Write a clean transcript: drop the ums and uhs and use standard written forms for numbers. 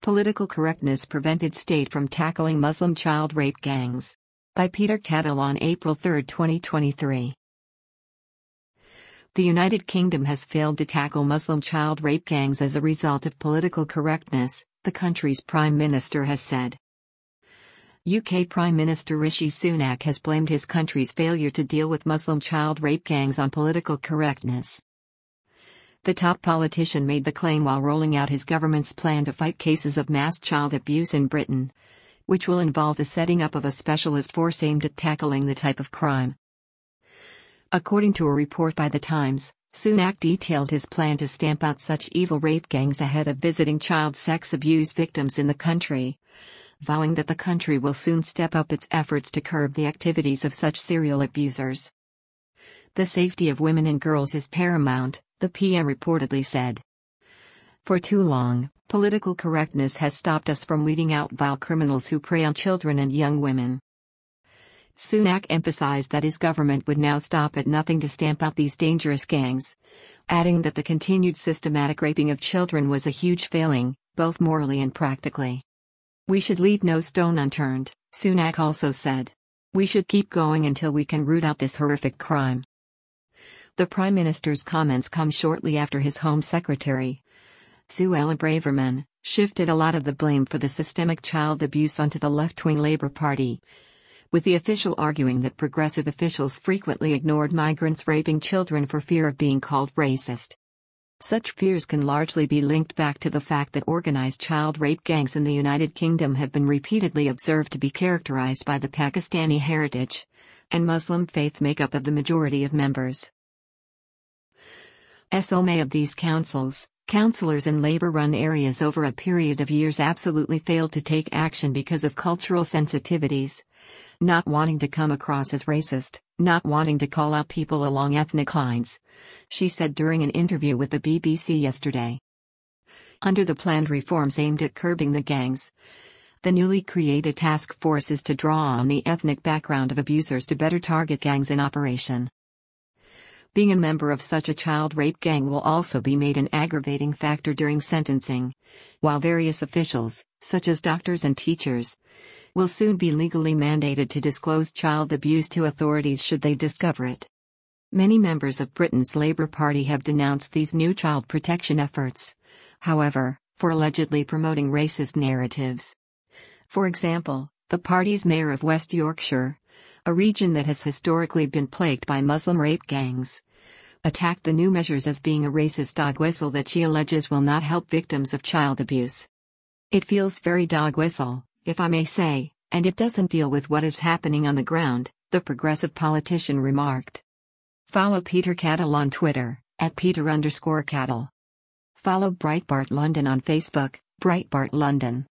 Political correctness prevented state from tackling Muslim child rape gangs. By Peter Cattle on April 3, 2023. The United Kingdom has failed to tackle Muslim child rape gangs as a result of political correctness, the country's Prime Minister has said. UK Prime Minister Rishi Sunak has blamed his country's failure to deal with Muslim child rape gangs on political correctness. The top politician made the claim while rolling out his government's plan to fight cases of mass child abuse in Britain, which will involve the setting up of a specialist force aimed at tackling the type of crime. According to a report by The Times, Sunak detailed his plan to stamp out such evil rape gangs ahead of visiting child sex abuse victims in the country, vowing that the country will soon step up its efforts to curb the activities of such serial abusers. The safety of women and girls is paramount, the PM reportedly said. For too long, political correctness has stopped us from weeding out vile criminals who prey on children and young women. Sunak emphasized that his government would now stop at nothing to stamp out these dangerous gangs, adding that the continued systematic raping of children was a huge failing, both morally and practically. We should leave no stone unturned, Sunak also said. We should keep going until we can root out this horrific crime. The Prime Minister's comments come shortly after his Home Secretary, Suella Braverman, shifted a lot of the blame for the systemic child abuse onto the left-wing Labour Party, with the official arguing that progressive officials frequently ignored migrants raping children for fear of being called racist. Such fears can largely be linked back to the fact that organized child rape gangs in the United Kingdom have been repeatedly observed to be characterized by the Pakistani heritage and Muslim faith makeup of the majority of members. So many of these councillors in Labour-run areas over a period of years absolutely failed to take action because of cultural sensitivities, not wanting to come across as racist, not wanting to call out people along ethnic lines, she said during an interview with the BBC yesterday. Under the planned reforms aimed at curbing the gangs, the newly created task force is to draw on the ethnic background of abusers to better target gangs in operation. Being a member of such a child rape gang will also be made an aggravating factor during sentencing, while various officials, such as doctors and teachers, will soon be legally mandated to disclose child abuse to authorities should they discover it. Many members of Britain's Labour Party have denounced these new child protection efforts, however, for allegedly promoting racist narratives. For example, the party's mayor of West Yorkshire, a region that has historically been plagued by Muslim rape gangs, attacked the new measures as being a racist dog whistle that she alleges will not help victims of child abuse. It feels very dog whistle, if I may say, and it doesn't deal with what is happening on the ground, the progressive politician remarked. Follow Peter Cattle on Twitter, @Peter_Cattle. Follow Breitbart London on Facebook, Breitbart London.